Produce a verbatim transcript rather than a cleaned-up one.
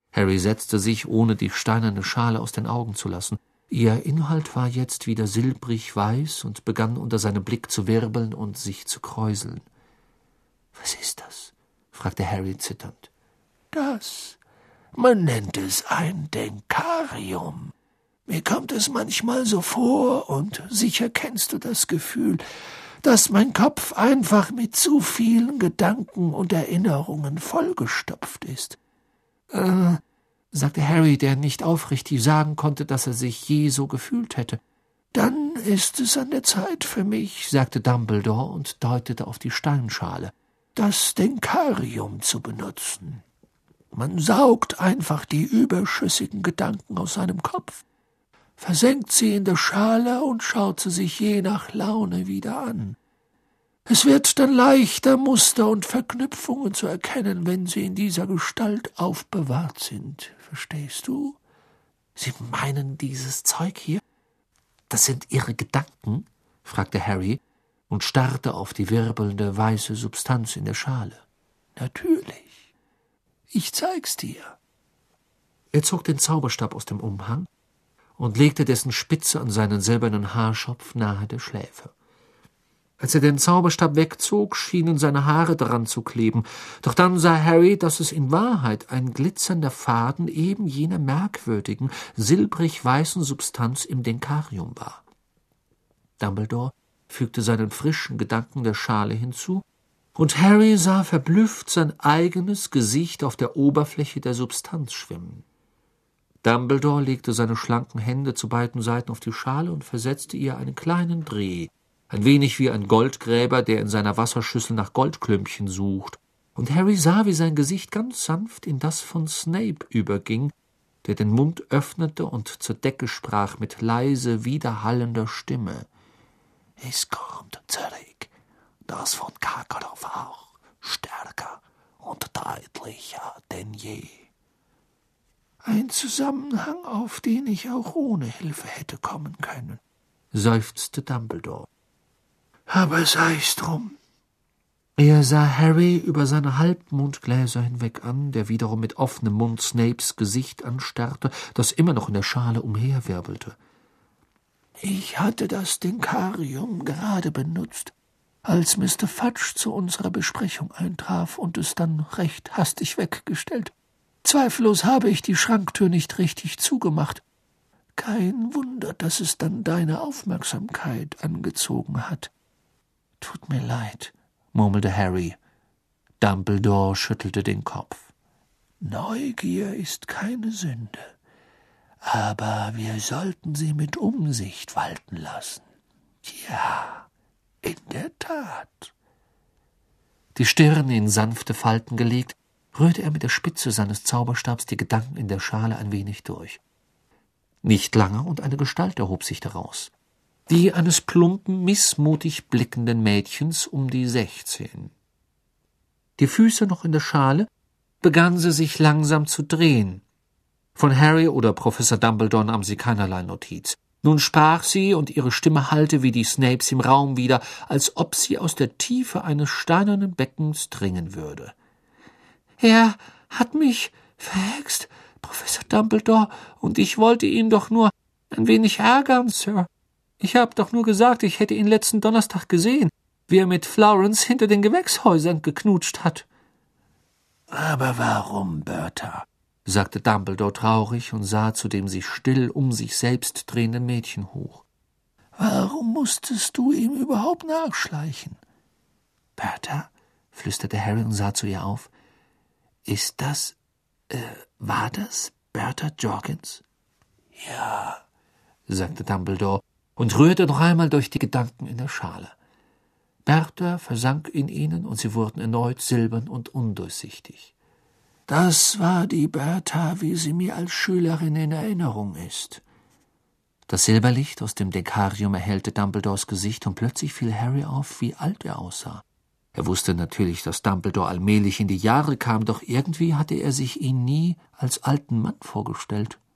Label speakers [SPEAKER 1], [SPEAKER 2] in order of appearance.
[SPEAKER 1] Harry setzte sich, ohne die steinerne Schale aus den Augen zu lassen. Ihr Inhalt war jetzt wieder silbrig weiß und begann unter seinem Blick zu wirbeln und sich zu kräuseln. »Was ist das?« fragte Harry zitternd.
[SPEAKER 2] »Das, man nennt es ein Denkarium. Mir kommt es manchmal so vor, und sicher kennst du das Gefühl, dass mein Kopf einfach mit zu vielen Gedanken und Erinnerungen vollgestopft ist.«
[SPEAKER 1] »Äh«, sagte Harry, der nicht aufrichtig sagen konnte, dass er sich je so gefühlt hätte.
[SPEAKER 2] »Dann ist es an der Zeit für mich«,
[SPEAKER 1] sagte Dumbledore und deutete auf die Steinschale,
[SPEAKER 2] »das Denkarium zu benutzen. Man saugt einfach die überschüssigen Gedanken aus seinem Kopf, versenkt sie in der Schale und schaut sie sich je nach Laune wieder an. Es wird dann leichter, Muster und Verknüpfungen zu erkennen, wenn sie in dieser Gestalt aufbewahrt sind. Verstehst du?«
[SPEAKER 1] »Sie meinen dieses Zeug hier? Das sind Ihre Gedanken?« fragte Harry und starrte auf die wirbelnde, weiße Substanz in der Schale.
[SPEAKER 2] »Natürlich. Ich zeig's dir.«
[SPEAKER 1] Er zog den Zauberstab aus dem Umhang und legte dessen Spitze an seinen silbernen Haarschopf nahe der Schläfe. Als er den Zauberstab wegzog, schienen seine Haare daran zu kleben, doch dann sah Harry, dass es in Wahrheit ein glitzernder Faden eben jener merkwürdigen, silbrig-weißen Substanz im Denkarium war. Dumbledore fügte seinen frischen Gedanken der Schale hinzu, und Harry sah verblüfft sein eigenes Gesicht auf der Oberfläche der Substanz schwimmen. Dumbledore legte seine schlanken Hände zu beiden Seiten auf die Schale und versetzte ihr einen kleinen Dreh, ein wenig wie ein Goldgräber, der in seiner Wasserschüssel nach Goldklümpchen sucht, und Harry sah, wie sein Gesicht ganz sanft in das von Snape überging, der den Mund öffnete und zur Decke sprach mit leise, widerhallender Stimme.
[SPEAKER 2] »Es kommt zurück, das von Karkaroff auch, stärker und deutlicher denn je.« »Ein Zusammenhang, auf den ich auch ohne Hilfe hätte kommen können«,
[SPEAKER 1] seufzte Dumbledore.
[SPEAKER 2] »Aber sei's drum.«
[SPEAKER 1] Er sah Harry über seine Halbmondgläser hinweg an, der wiederum mit offenem Mund Snapes Gesicht anstarrte, das immer noch in der Schale umherwirbelte.
[SPEAKER 2] »Ich hatte das Denkarium gerade benutzt, als Mister Fudge zu unserer Besprechung eintraf und es dann recht hastig weggestellt. Zweifellos habe ich die Schranktür nicht richtig zugemacht. Kein Wunder, dass es dann deine Aufmerksamkeit angezogen hat.«
[SPEAKER 1] »Tut mir leid«, murmelte Harry. Dumbledore schüttelte den Kopf.
[SPEAKER 2] »Neugier ist keine Sünde, aber wir sollten sie mit Umsicht walten lassen. Ja, in der Tat.«
[SPEAKER 1] Die Stirn in sanfte Falten gelegt, rührte er mit der Spitze seines Zauberstabs die Gedanken in der Schale ein wenig durch. Nicht lange, und eine Gestalt erhob sich daraus. Die eines plumpen, missmutig blickenden Mädchens um die sechzehn. Die Füße noch in der Schale, begann sie sich langsam zu drehen. Von Harry oder Professor Dumbledore nahm sie keinerlei Notiz. Nun sprach sie, und ihre Stimme hallte wie die Snapes im Raum wieder, als ob sie aus der Tiefe eines steinernen Beckens dringen würde. »Er hat mich verhext, Professor Dumbledore, und ich wollte ihn doch nur ein wenig ärgern, Sir. Ich habe doch nur gesagt, ich hätte ihn letzten Donnerstag gesehen, wie er mit Florence hinter den Gewächshäusern geknutscht hat.«
[SPEAKER 2] »Aber warum, Bertha?«
[SPEAKER 1] sagte Dumbledore traurig und sah zu dem sich still um sich selbst drehenden Mädchen hoch.
[SPEAKER 2] »Warum musstest du ihm überhaupt nachschleichen?«
[SPEAKER 1] »Bertha«, flüsterte Harry und sah zu ihr auf, »ist das, äh, war das Bertha Jorkins?«
[SPEAKER 2] »Ja«,
[SPEAKER 1] sagte Dumbledore und rührte noch einmal durch die Gedanken in der Schale. Bertha versank in ihnen, und sie wurden erneut silbern und undurchsichtig.
[SPEAKER 2] »Das war die Bertha, wie sie mir als Schülerin in Erinnerung ist.«
[SPEAKER 1] Das Silberlicht aus dem Denkarium erhellte Dumbledores Gesicht, und plötzlich fiel Harry auf, wie alt er aussah. Er wusste natürlich, dass Dumbledore allmählich in die Jahre kam, doch irgendwie hatte er sich ihn nie als alten Mann vorgestellt.